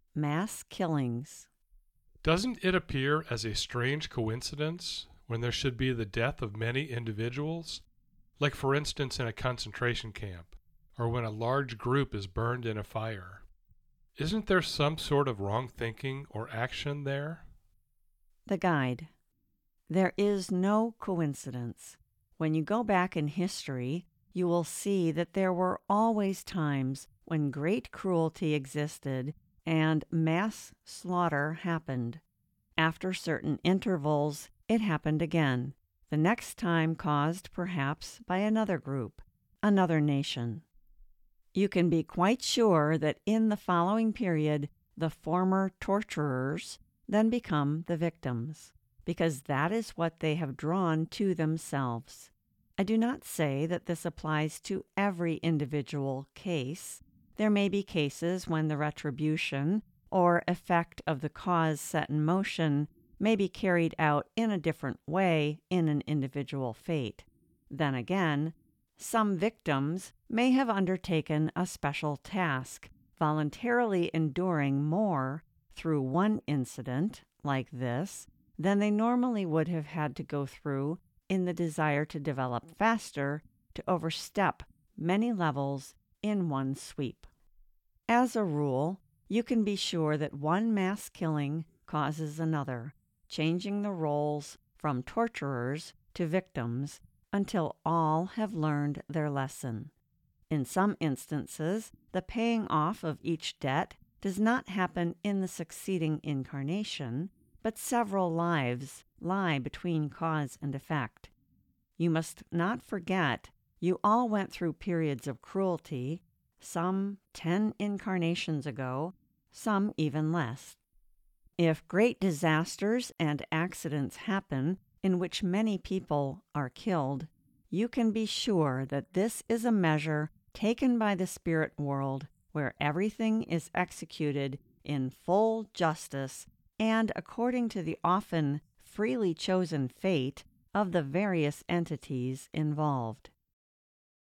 Mass killings. Doesn't it appear as a strange coincidence when there should be the death of many individuals, like for instance in a concentration camp, or when a large group is burned in a fire? Isn't there some sort of wrong thinking or action there? The guide. There is no coincidence. When you go back in history, you will see that there were always times when great cruelty existed and mass slaughter happened. After certain intervals, it happened again, the next time caused perhaps by another group, another nation. You can be quite sure that in the following period, the former torturers then become the victims, because that is what they have drawn to themselves. I do not say that this applies to every individual case. There may be cases when the retribution or effect of the cause set in motion may be carried out in a different way in an individual fate. Then again, some victims may have undertaken a special task, voluntarily enduring more through one incident like this than they normally would have had to go through in the desire to develop faster, to overstep many levels in one sweep. As a rule, you can be sure that one mass killing causes another, changing the roles from torturers to victims until all have learned their lesson. In some instances, the paying off of each debt does not happen in the succeeding incarnation, but several lives lie between cause and effect. You must not forget you all went through periods of cruelty, some 10 incarnations ago, some even less. If great disasters and accidents happen in which many people are killed, you can be sure that this is a measure taken by the spirit world where everything is executed in full justice and according to the often freely chosen fate of the various entities involved.